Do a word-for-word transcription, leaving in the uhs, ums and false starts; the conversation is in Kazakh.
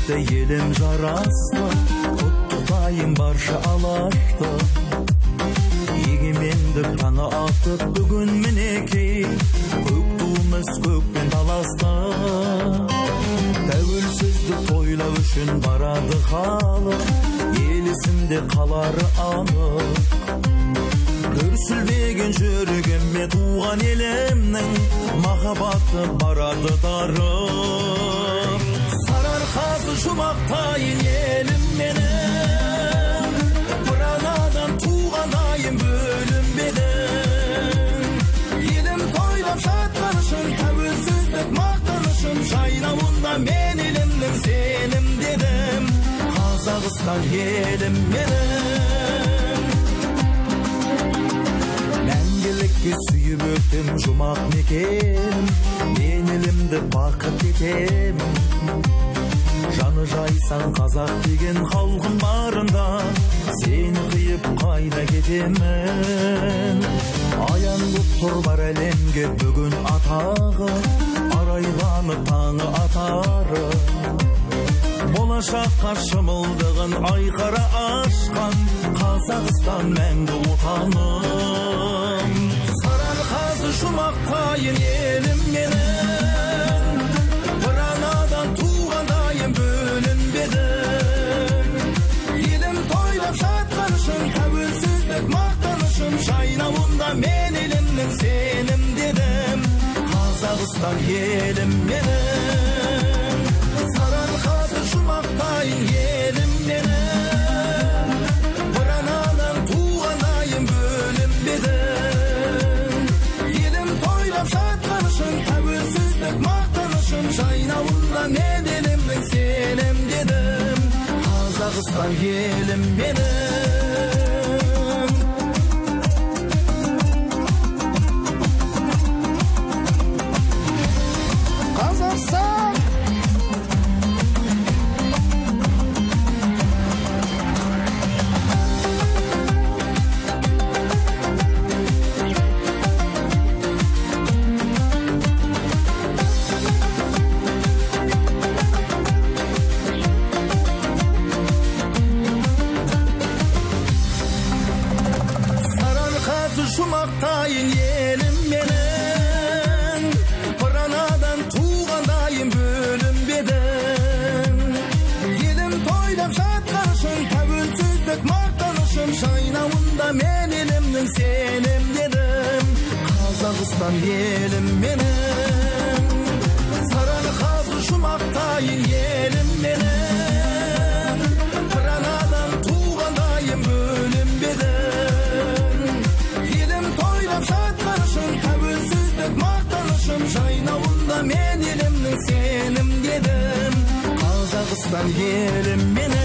Bitti elim жарасты, құттықтайын барша алашты. Егеменді таңы атып бүгін мінекей, көк туымыз көкпен таласты. Тәуелсіздік тойлау үшін барады халық, ел есімде қалары анық. Дүрсілдеген жүрегіме туған елімнің, махаббаты барады дарып. Сарыарқасы жұмақтайын елім менің, бір анадан туғандайын бөлінбедің. Елім тойлап жатқанышын, тәуелсіздік мақтанышын, жайнауында мен елімнің сенім дедім. Қазақстан елім менің, мәңгілікке сүйіп өттім жұмақ мекенім, мен елімді бақыт етемін. Жаны жайсан қазақ деген халқым барында, сені қиып қайда кетемін. Аян боп тұр бар әлемге бүгін атағы, арайланып таңы атары. Болашаққа шымылдығын айқара ашқан, Қазақстан мәңгі отаным. Сарыарқасы жұмақтайын елім менің, бір анадан туғандайын бөлінбедің. Елім тойлап жатқанышын, тәуелсіздік мақтанышын, жайнауында мен елімнің сенім дедім. Қазақстан елім менің, сарыарқасы жұмақтайын елім менің, бір анадан туғандайын бөлінбедің. Елім тойлап жатқанышын, тәуелсіздік мақтанышын, жайнауында мен елімнің сенім дедім. Қазақстан елім менің. Қазақстан жұмақтайын елім менің, бір анадан туғандайын бөлінбедің. Елім тойлап жатқанышын, тәуелсіздік мақтанышын, жайнауында мен елімнің сенім дедім. Қазақстан елім менің, сарыарқасы жұмақтайын елім менің, бір анадан туғандайын бөлінбедің. Жатқанышын, тәуелсіздік мақтанышын, жайнауында мен елімнің сенім дедім. Қазақстан елім менің.